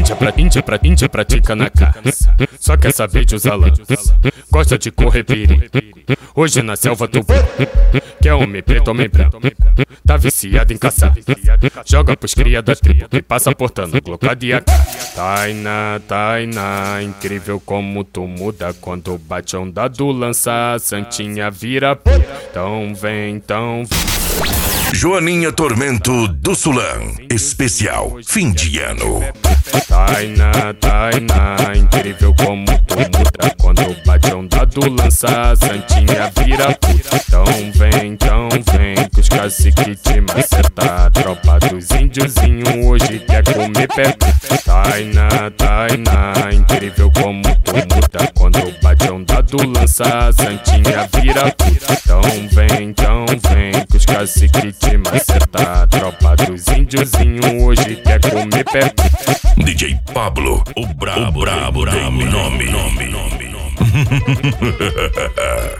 índia pratica na caça, só quer saber de usar lança, gosta de correr perigo. Hoje na selva tu que é homem preto, homem branco, tá viciado em caçar, joga pros cria da tribo que passa portando glocada e AK. Tainá, incrível como tu muda quando bate a onda do lança, a santinha vira puta. Então vem. Joaninha Tormento do Sulã, especial fim de ano. Tainá, incrível como tu muda quando bate a onda do lança, a santinha vira puta. Então vem, que os cacique te maceta, tropa dos índiozinho hoje quer comer pé. Tainá, incrível como tu muda quando bate a onda do lança, a santinha vira puta. Então vem, que os cacique te maceta, tropa dos índiozinho hoje quer comer pé. DJ Pablo, o brabo, nome.